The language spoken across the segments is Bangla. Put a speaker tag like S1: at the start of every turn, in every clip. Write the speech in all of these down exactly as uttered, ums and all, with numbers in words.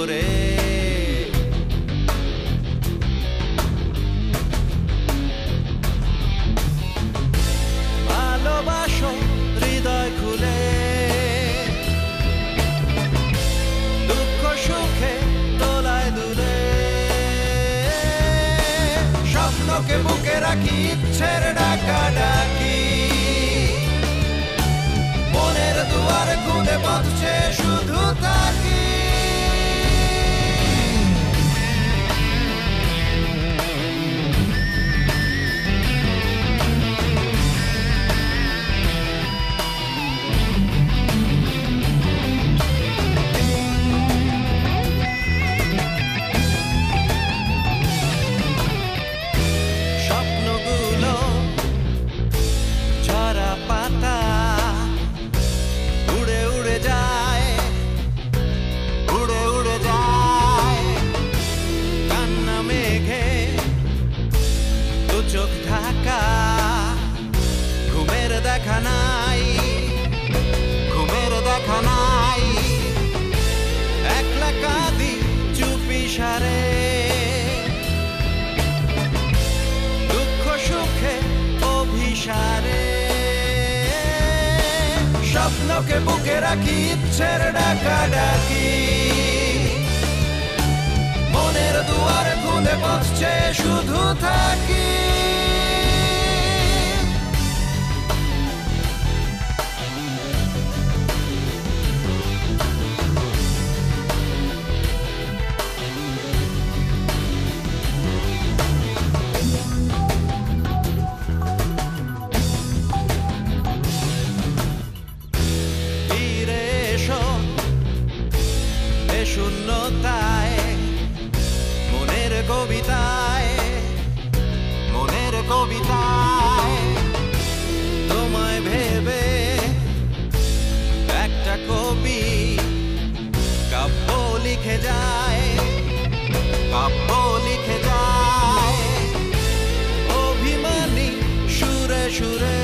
S1: করে। ভালোবাসো হৃদয় খুলে, দুঃখ সুখে দোলায় দুলে, স্বপ্নকে বুকে রাখি, ইচ্ছের ডাকা ডাকি, মনের দুয়ার খুলে পথে শুধু থাকি। স্বপ্নগুলো ঝরা পাতা, উড়ে উড়ে যায়, উড়ে উড়ে যায়, কান্না মেঘে দু চোখ ঢাকা, ঘুমের দেখা নাই, ঘুমের দেখা নাই, একলা কাঁদি চুপি সারে, দুঃখ সুখে অভিসারে, স্বপ্নকে বুকে রাখি, ইচ্ছের ডাকা ডাকি, মনের দুয়ার খুলে বসছে শুধু থাকি। শূন্যতায় মনের কবিতায়, মনের কবিতায় তোমায় ভেবে একটা কবি কাব্য লিখে যায়, কাব্য লিখে যায়, অভিমানী সুরে সুরে,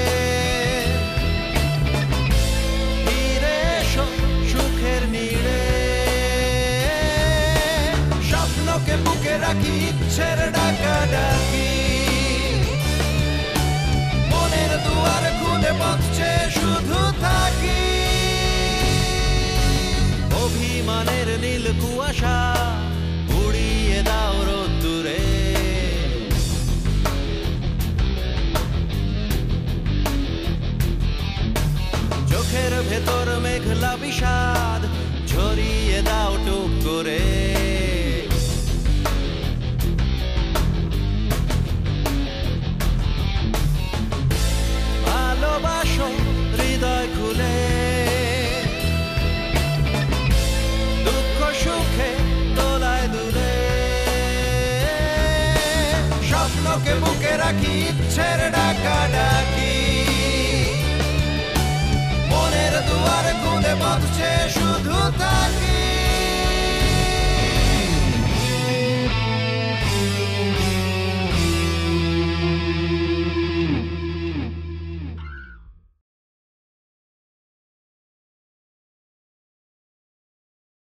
S1: সুখের নীড়ে, স্বপ্নকে বুকে রাখি, ইচ্ছের ডাকা ডাকি, মনের দুয়ার খুলে পথে শুধু থাকি। অভিমানের নীল কুয়াশা উড়িয়ে দাও রোদ্দুরে, চোখের ভেতর মেঘলা বিষাদ ঝরিয়ে দাও টুপ করে। ভালোবাসো হৃদয় খুলে, দুঃখ সুখে দোলায় দুলে, স্বপ্নকে বুকে রাখি, ইচ্ছের ডাকা ডাকি,